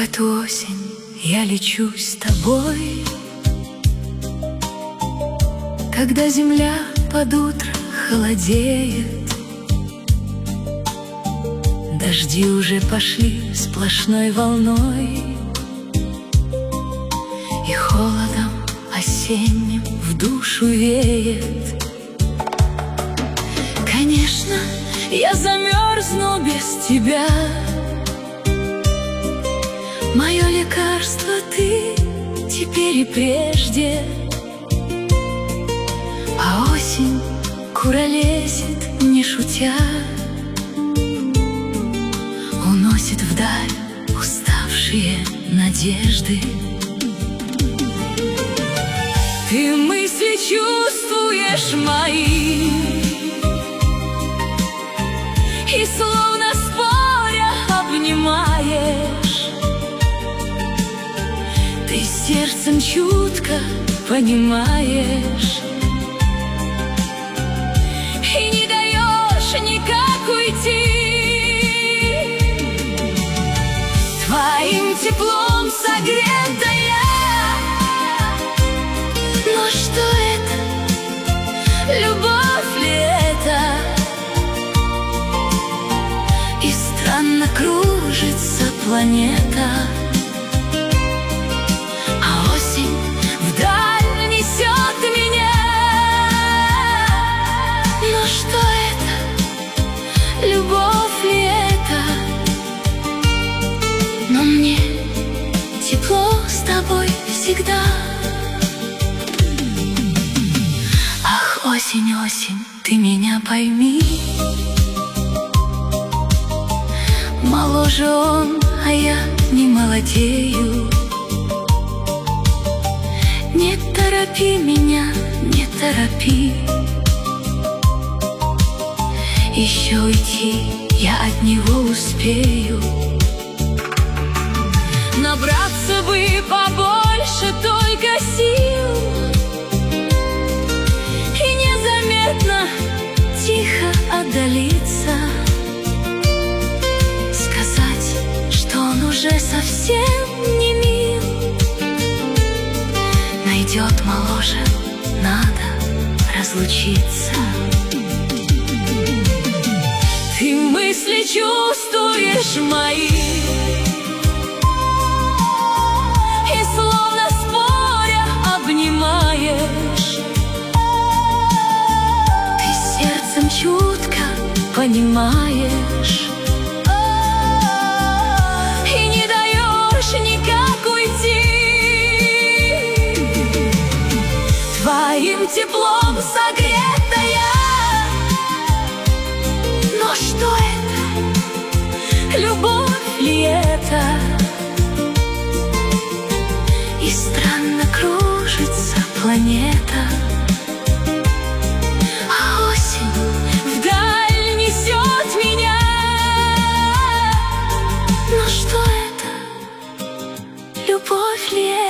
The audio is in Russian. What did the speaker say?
эту осень я лечу с тобой, когда земля под утро холодеет. Дожди уже пошли сплошной волной, и холодом осенним в душу веет. Конечно, я замерзну без тебя. Мое лекарство ты теперь и прежде. А осень куролесит, не шутя, уносит вдаль уставшие надежды. Ты мысли чувствуешь мои, и словно споря обнимаешь. Ты сердцем чутко понимаешь и не даешь никак уйти. Твоим теплом согретая. Но что это? Любовь ли это? И странно кружится планета, а осень вдаль несет меня. Но что это? Любовь ли это? Но мне тепло с тобой всегда. Ах, осень, осень, ты меня пойми. Моложе он, а я не молодею. Не торопи меня, не торопи. Еще уйти я от него успею. Набраться бы побольше только сил и незаметно тихо отдалиться. Сказать, что он уже совсем не мил. Найдет моложе, надо разлучиться. Ты мысли чувствуешь мои, и словно споря обнимаешь. Ты сердцем чутко понимаешь и не даешь никак уйти. Твоим теплом согретая. Но что это? Любовь ли это? И странно кружится планета, а осень вдаль несет меня. Но что это? Любовь ли это?